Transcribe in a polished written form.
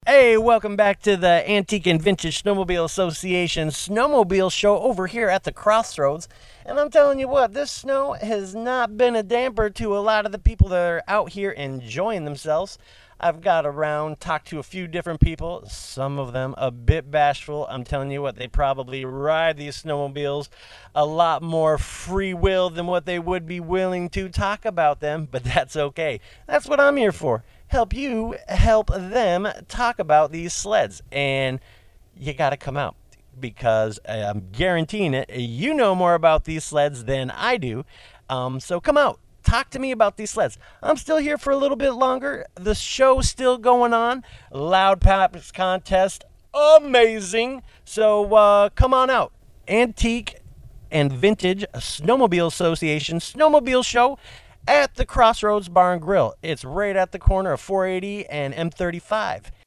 Hey, welcome back to the Antique and Vintage Snowmobile Association Snowmobile Show over here at the Crossroads. And I'm telling you what, this snow has not been a damper to a lot of the people that are out here enjoying themselves. I've got around, talked to a few different people, some of them a bit bashful. I'm telling you what, they probably ride these snowmobiles a lot more free will than what they would be willing to talk about them, but that's okay. That's what I'm here for. Help you help them talk about these sleds. And you got to come out because I'm guaranteeing it, you know more about these sleds than I do. So come out. Talk to me about these sleds. I'm still here for a little bit longer. The show's still going on. Loud Paps contest. Amazing. So come on out. Antique and Vintage Snowmobile Association Snowmobile Show at the Crossroads Bar and Grill. It's right at the corner of 480 and M35.